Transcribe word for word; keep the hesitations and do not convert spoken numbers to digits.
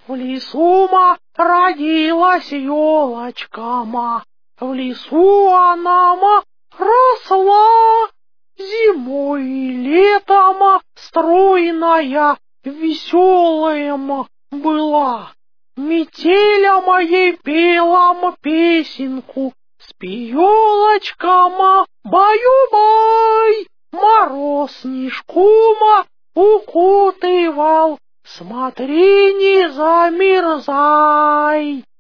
В лесу ма родилась елочка ма, в лесу она ма росла. Зимой и летом стройная, веселая ма была. Метеля моей пела ма песенку, спи, елочка ма, баю-бай. Мороз снежку ма укутывал, смотри, не замерзай.